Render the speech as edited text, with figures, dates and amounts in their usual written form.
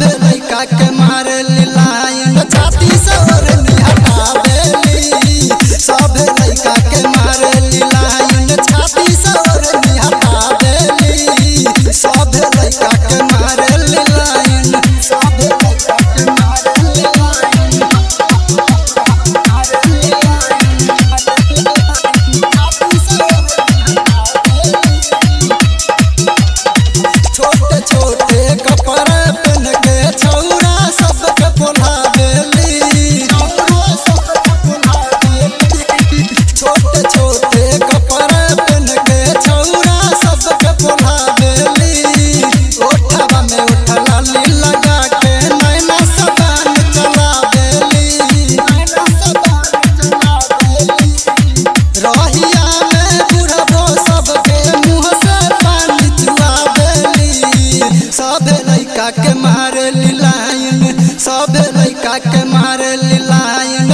लइका के मारे लाइन छाती से ओढ़नी हटावेली सब लइका के मारे लाइन छाती से ओढ़नी हटावेली सब लइका के मारे लाइन सब लइका के मारे लाइन छोटे छोटे कपड़े पहन के छौरा सबके बोलावेली छोटे छोटे कपड़े पहन के छौरा सबके बोलावेली ओठवा में उठलाली लगा के नैना सबान चलावेली रहिया में बुढ़बो सबके मुँह से पानी चुआवेली सब लइका के मारे लाइन सब लइका के मारे लाइन